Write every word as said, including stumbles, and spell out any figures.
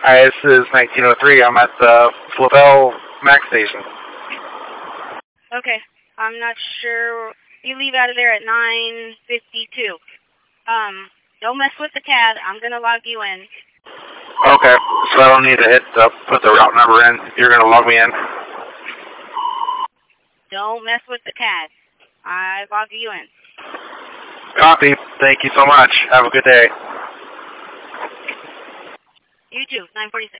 Hi, this is nineteen oh three. I'm at the Flavel Max station. Okay. I'm not sure. You leave out of there at nine fifty-two. Um, don't mess with the C A D. I'm going to log you in. Okay, so I don't need to hit the, put the route number in. You're going to log me in? Don't mess with the C A D. I log you in. Copy. Thank you so much. Have a good day. You too. nine forty-six.